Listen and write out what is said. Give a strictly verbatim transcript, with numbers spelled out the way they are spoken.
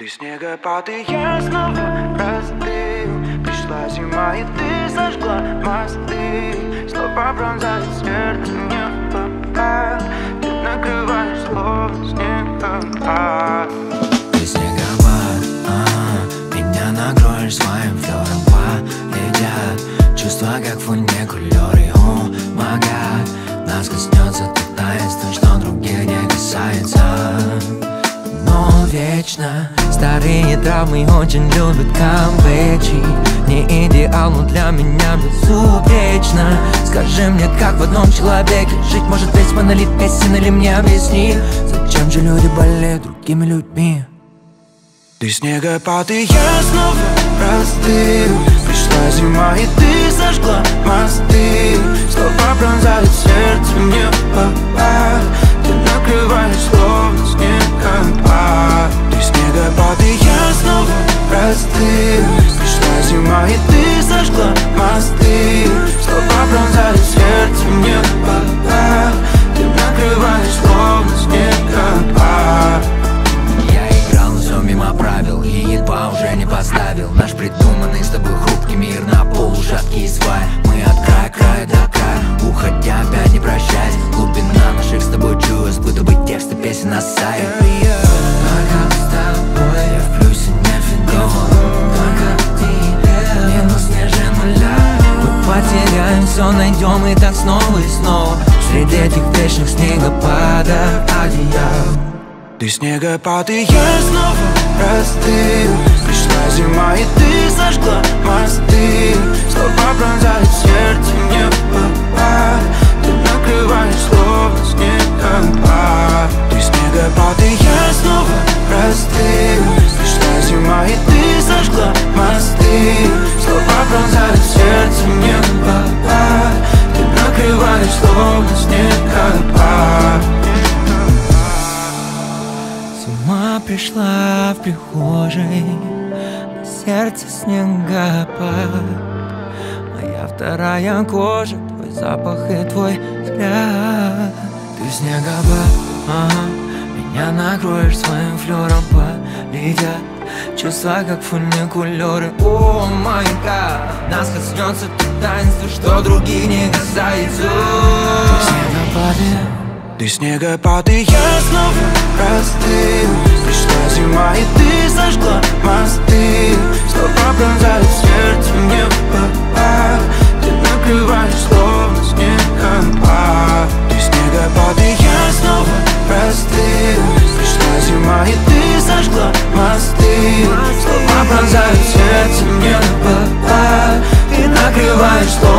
Ты снегопад, и я снова простыл. Пришла зима, и ты сожгла мосты. Слова пронзают сердце, не попад. Ты накрываешь словно снегопад. Ты снегопад, а-а, меня накроешь своим флёром. Полетят чувства, как фуникулёры. О, май гад, нас коснется то таинство, что других не касается. Но вечно старые травмы очень любят камбэчи. Не идеал, но для меня безупречно. Скажи мне, как в одном человеке жить может весь монолит песен, или мне объясни, зачем же люди болеют другими людьми? Ты снегопад, и я снова простыл. Пришла зима, и ты сожгла мосты. Слова пронзают сердце, мне попад. Ты накрываешь словно снегопад. Ты снегопад, и я снова простыл. Пришла зима, и ты сожгла мосты. Слова пронзают сердце, мне попад. Ты накрываешь словно снегопад. Мимо правил и едва уже не поставил наш придуманный с тобой хрупкий мир на полу шаткие сваи. Мы от края края до края, уходя опять не прощаясь. Глубина наших с тобой чувств, будто бы тексты песен на сайте. Только с тобой я в плюсе, не фигово. Только тебе минус ниже нуля. Мы потеряем все, найдем и так снова и снова среди этих вечных снегопадов одеял. Ты снегопад, и я снова простыл. Пришла зима, и ты сожгла мосты. Слова пронзают сердце, мне попад. Ты накрываешь словно снегопад. Ты снегопад, и я снова простыл. Пришла зима, и ты сожгла мосты. Слова пронзают сердце, мне попад. Ты накрываешь словно снегопад. Зима пришла в прихожей, на сердце снегопад. Моя вторая кожа, твой запах и твой взгляд. Ты снегопад, ага, меня накроешь своим флёром. Полетят чувства, как фуникулёры. О май гад, нас коснется то таинство, что других не касается. Ты снегопад, Ты снегопад, и я снова простыл. Пришла зима, и ты сожгла мосты. Слова пронзают сердце, мне попад. Ты накрываешь словно снегопад. Ты снегопад, и я снова простыл. Пришла зима, и ты сожгла мосты. Слова пронзают сердце, мне попад. Ты накрываешь словно